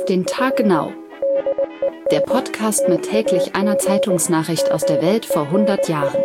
den Tag genau. Der Podcast mit täglich einer Zeitungsnachricht aus der Welt vor 100 Jahren.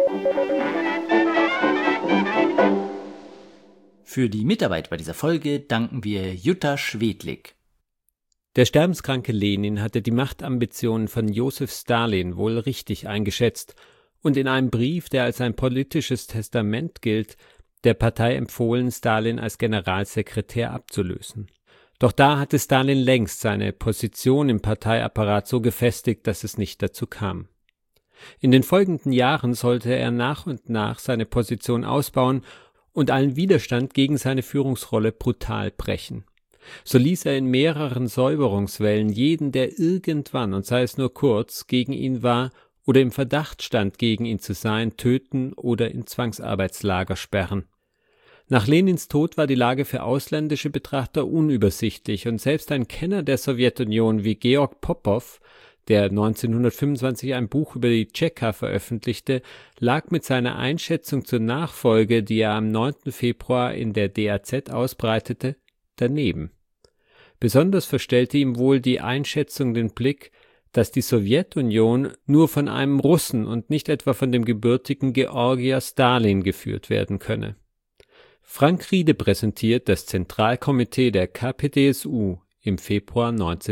Für die Mitarbeit bei dieser Folge danken wir Jutta Schwedlik. Der sterbenskranke Lenin hatte die Machtambitionen von Josef Stalin wohl richtig eingeschätzt und in einem Brief, der als ein politisches Testament gilt, der Partei empfohlen, Stalin als Generalsekretär abzulösen. Doch da hatte Stalin längst seine Position im Parteiapparat so gefestigt, dass es nicht dazu kam. In den folgenden Jahren sollte er nach und nach seine Position ausbauen und allen Widerstand gegen seine Führungsrolle brutal brechen. So ließ er in mehreren Säuberungswellen jeden, der irgendwann, und sei es nur kurz, gegen ihn war oder im Verdacht stand, gegen ihn zu sein, töten oder in Zwangsarbeitslager sperren. Nach Lenins Tod war die Lage für ausländische Betrachter unübersichtlich und selbst ein Kenner der Sowjetunion wie Georg Popow, der 1925 ein Buch über die Tscheka veröffentlichte, lag mit seiner Einschätzung zur Nachfolge, die er am 9. Februar in der DAZ ausbreitete, daneben. Besonders verstellte ihm wohl die Einschätzung den Blick, dass die Sowjetunion nur von einem Russen und nicht etwa von dem gebürtigen Georgier Stalin geführt werden könne. Frank Riede präsentiert das Zentralkomitee der KPDSU im Februar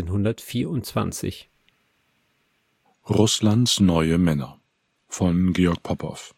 1924. Russlands neue Männer von Georg Popow.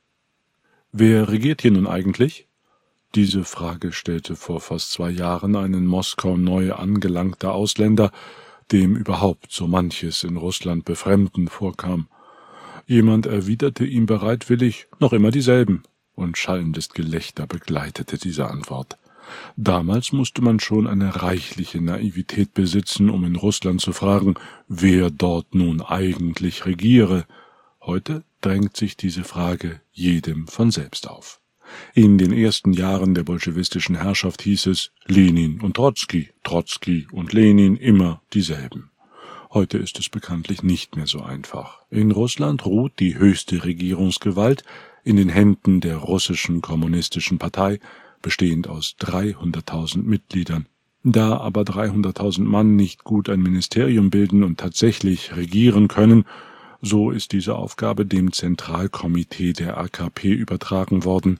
Wer regiert hier nun eigentlich? Diese Frage stellte vor fast 2 Jahren ein in Moskau neu angelangter Ausländer, dem überhaupt so manches in Russland befremdend vorkam. Jemand erwiderte ihm bereitwillig, noch immer dieselben, und schallendes Gelächter begleitete diese Antwort. Damals musste man schon eine reichliche Naivität besitzen, um in Russland zu fragen, wer dort nun eigentlich regiere. Heute drängt sich diese Frage jedem von selbst auf. In den ersten Jahren der bolschewistischen Herrschaft hieß es Lenin und Trotzki, Trotzki und Lenin, immer dieselben. Heute ist es bekanntlich nicht mehr so einfach. In Russland ruht die höchste Regierungsgewalt in den Händen der russischen kommunistischen Partei, bestehend aus 300.000 Mitgliedern. Da aber 300.000 Mann nicht gut ein Ministerium bilden und tatsächlich regieren können, so ist diese Aufgabe dem Zentralkomitee der AKP übertragen worden,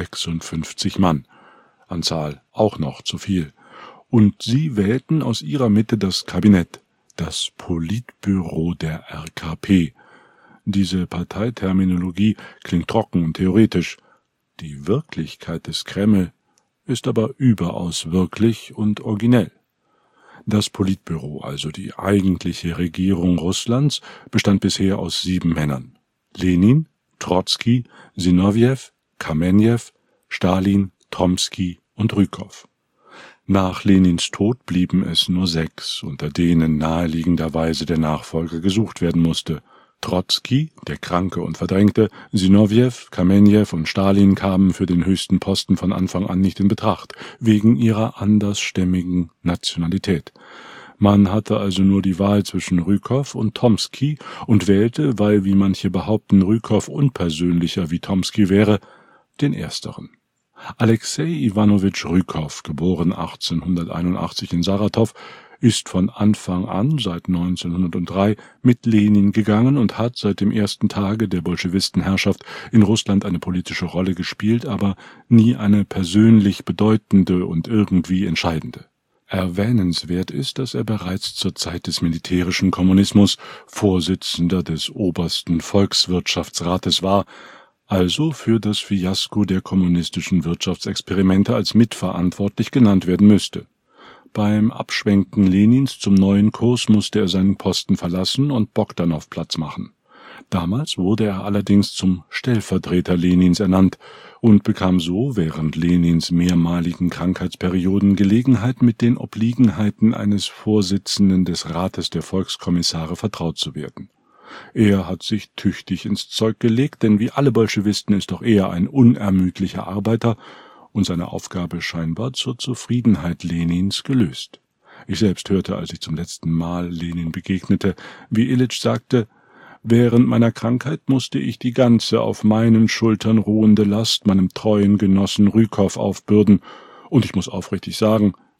56 Mann, an Zahl auch noch zu viel. Und sie wählten aus ihrer Mitte das Kabinett, das Politbüro der RKP. Diese Parteiterminologie klingt trocken und theoretisch. Die Wirklichkeit des Kreml ist aber überaus wirklich und originell. Das Politbüro, also die eigentliche Regierung Russlands, bestand bisher aus 7 Männern: Lenin, Trotzki, Sinowjew, Kamenjew, Stalin, Tromsky und Rjukow. Nach Lenins Tod blieben es nur 6, unter denen naheliegenderweise der Nachfolger gesucht werden musste. Trotzki, der Kranke und Verdrängte, Sinowjew, Kamenjew und Stalin kamen für den höchsten Posten von Anfang an nicht in Betracht, wegen ihrer andersstämmigen Nationalität. Man hatte also nur die Wahl zwischen Rjukow und Tromsky und wählte, weil, wie manche behaupten, Rjukow unpersönlicher wie Tromsky wäre, den ersteren. Alexei Iwanowitsch Rjukow, geboren 1881 in Saratow, ist von Anfang an, seit 1903, mit Lenin gegangen und hat seit dem ersten Tage der Bolschewistenherrschaft in Russland eine politische Rolle gespielt, aber nie eine persönlich bedeutende und irgendwie entscheidende. Erwähnenswert ist, dass er bereits zur Zeit des militärischen Kommunismus Vorsitzender des obersten Volkswirtschaftsrates war, also für das Fiasko der kommunistischen Wirtschaftsexperimente als mitverantwortlich genannt werden müsste. Beim Abschwenken Lenins zum neuen Kurs musste er seinen Posten verlassen und Bogdanow Platz machen. Damals wurde er allerdings zum Stellvertreter Lenins ernannt und bekam so während Lenins mehrmaligen Krankheitsperioden Gelegenheit, mit den Obliegenheiten eines Vorsitzenden des Rates der Volkskommissare vertraut zu werden. Er hat sich tüchtig ins Zeug gelegt, denn wie alle Bolschewisten ist auch er ein unermüdlicher Arbeiter und seine Aufgabe scheinbar zur Zufriedenheit Lenins gelöst. Ich selbst hörte, als ich zum letzten Mal Lenin begegnete, wie Ilitsch sagte: Während meiner Krankheit musste ich die ganze auf meinen Schultern ruhende Last meinem treuen Genossen Rjukow aufbürden, und ich muss aufrichtig sagen,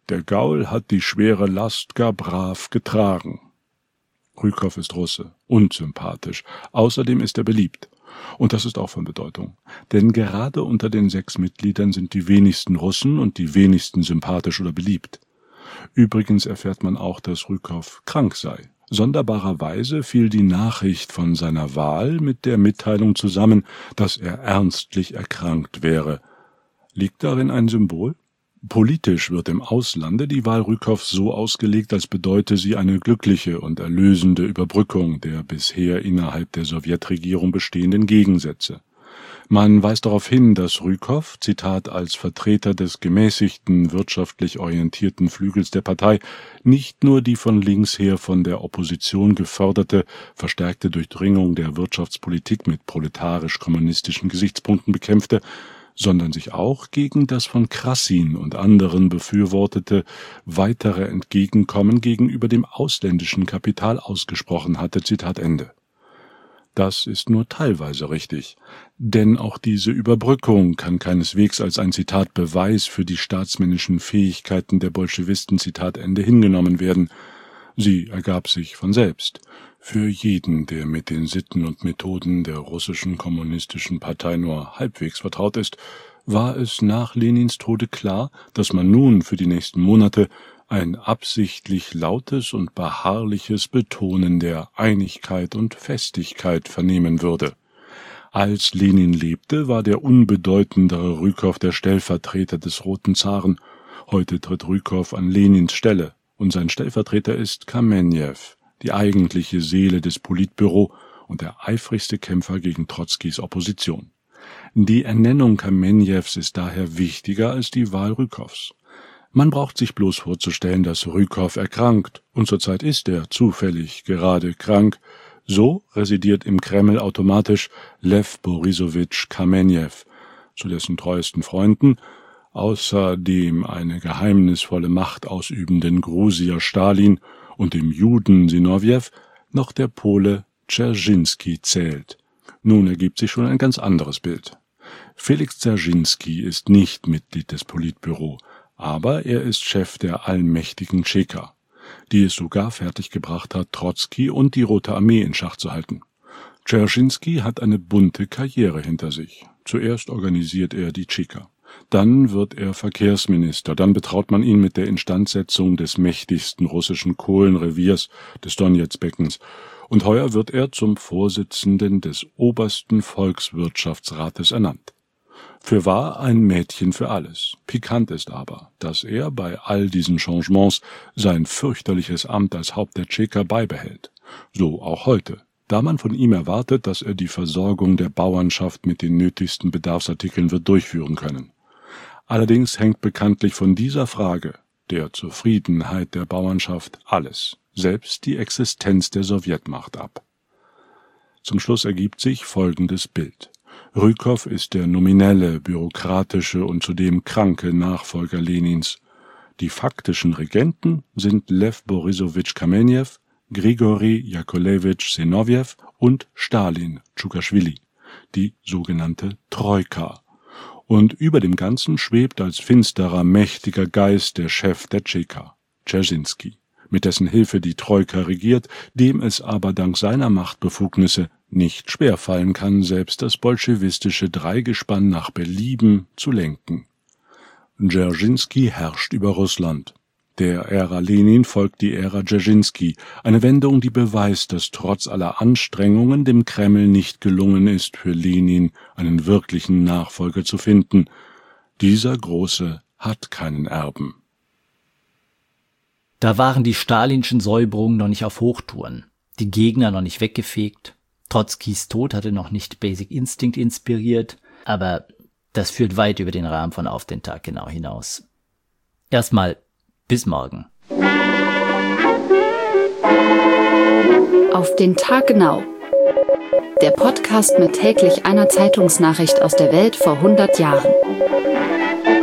Der Gaul hat die schwere Last gar brav getragen. Rjukow ist Russe, unsympathisch. Außerdem ist er beliebt. Und das ist auch von Bedeutung. Denn gerade unter den 6 Mitgliedern sind die wenigsten Russen und die wenigsten sympathisch oder beliebt. Übrigens erfährt man auch, dass Rjukow krank sei. Sonderbarerweise fiel die Nachricht von seiner Wahl mit der Mitteilung zusammen, dass er ernstlich erkrankt wäre. Liegt darin ein Symbol? Politisch wird im Auslande die Wahl Rjukows so ausgelegt, als bedeute sie eine glückliche und erlösende Überbrückung der bisher innerhalb der Sowjetregierung bestehenden Gegensätze. Man weist darauf hin, dass Rjukow, Zitat, als Vertreter des gemäßigten, wirtschaftlich orientierten Flügels der Partei nicht nur die von links her von der Opposition geförderte, verstärkte Durchdringung der Wirtschaftspolitik mit proletarisch-kommunistischen Gesichtspunkten bekämpfte, sondern sich auch gegen das von Krassin und anderen befürwortete weitere Entgegenkommen gegenüber dem ausländischen Kapital ausgesprochen hatte, Zitat Ende. Das ist nur teilweise richtig, denn auch diese Überbrückung kann keineswegs als ein Zitat Beweis für die staatsmännischen Fähigkeiten der Bolschewisten, Zitat Ende, hingenommen werden. Sie ergab sich von selbst. Für jeden, der mit den Sitten und Methoden der russischen kommunistischen Partei nur halbwegs vertraut ist, war es nach Lenins Tode klar, dass man nun für die nächsten Monate ein absichtlich lautes und beharrliches Betonen der Einigkeit und Festigkeit vernehmen würde. Als Lenin lebte, war der unbedeutendere Rjukow der Stellvertreter des Roten Zaren. Heute tritt Rjukow an Lenins Stelle, und sein Stellvertreter ist Kamenjew, die eigentliche Seele des Politbüro und der eifrigste Kämpfer gegen Trotzkis Opposition. Die Ernennung Kamenjews ist daher wichtiger als die Wahl Rjukows. Man braucht sich bloß vorzustellen, dass Rjukow erkrankt, und zurzeit ist er zufällig gerade krank. So residiert im Kreml automatisch Lew Borisowitsch Kamenjew, zu dessen treuesten Freunden, außer dem eine geheimnisvolle Macht ausübenden Grusier Stalin und dem Juden Sinowjew, noch der Pole Dzerzhinsky zählt. Nun ergibt sich schon ein ganz anderes Bild. Felix Dzerzhinsky ist nicht Mitglied des Politbüro, aber er ist Chef der allmächtigen Tscheka, die es sogar fertiggebracht hat, Trotzki und die Rote Armee in Schach zu halten. Dzerzhinsky hat eine bunte Karriere hinter sich. Zuerst organisiert er die Tscheka. Dann wird er Verkehrsminister, dann betraut man ihn mit der Instandsetzung des mächtigsten russischen Kohlenreviers, des Donezk-Beckens, und heuer wird er zum Vorsitzenden des obersten Volkswirtschaftsrates ernannt. Fürwahr ein Mädchen für alles. Pikant ist aber, dass er bei all diesen Changements sein fürchterliches Amt als Haupt der Tscheka beibehält. So auch heute, da man von ihm erwartet, dass er die Versorgung der Bauernschaft mit den nötigsten Bedarfsartikeln wird durchführen können. Allerdings hängt bekanntlich von dieser Frage, der Zufriedenheit der Bauernschaft, alles, selbst die Existenz der Sowjetmacht ab. Zum Schluss ergibt sich folgendes Bild. Rjukow ist der nominelle, bürokratische und zudem kranke Nachfolger Lenins. Die faktischen Regenten sind Lew Borisowitsch Kamenjew, Grigori Jakolewitsch Sinowjew und Stalin Tschukaschwili, die sogenannte Troika. Und über dem Ganzen schwebt als finsterer, mächtiger Geist der Chef der Tscheka, Dzerzhinsky, mit dessen Hilfe die Troika regiert, dem es aber dank seiner Machtbefugnisse nicht schwerfallen kann, selbst das bolschewistische Dreigespann nach Belieben zu lenken. Dzerzhinsky herrscht über Russland. Der Ära Lenin folgt die Ära Dzerzhinsky, eine Wendung, die beweist, dass trotz aller Anstrengungen dem Kreml nicht gelungen ist, für Lenin einen wirklichen Nachfolger zu finden. Dieser Große hat keinen Erben. Da waren die stalinschen Säuberungen noch nicht auf Hochtouren, die Gegner noch nicht weggefegt, Trotzkis Tod hatte noch nicht Basic Instinct inspiriert, aber das führt weit über den Rahmen von Auf den Tag genau hinaus. Erstmal bis morgen. Auf den Tag genau. Der Podcast mit täglich einer Zeitungsnachricht aus der Welt vor 100 Jahren.